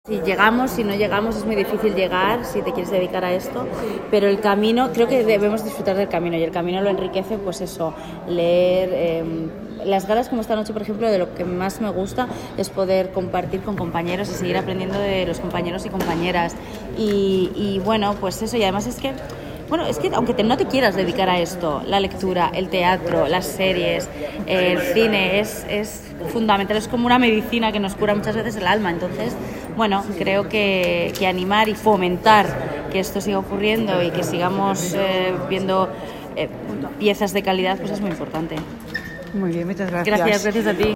Si llegamos, si no llegamos, es muy difícil llegar si te quieres dedicar a esto, pero el camino, creo que debemos disfrutar del camino y el camino lo enriquece, pues eso, leer, las galas como esta noche, por ejemplo, de lo que más me gusta es poder compartir con compañeros y seguir aprendiendo de los compañeros y compañeras y bueno, pues eso, y además es que aunque no te quieras dedicar a esto, la lectura, el teatro, las series, el cine es fundamental, es como una medicina que nos cura muchas veces el alma. Entonces, bueno, creo que animar y fomentar que esto siga ocurriendo y que sigamos viendo piezas de calidad, pues es muy importante. Muy bien, muchas gracias. Gracias a ti.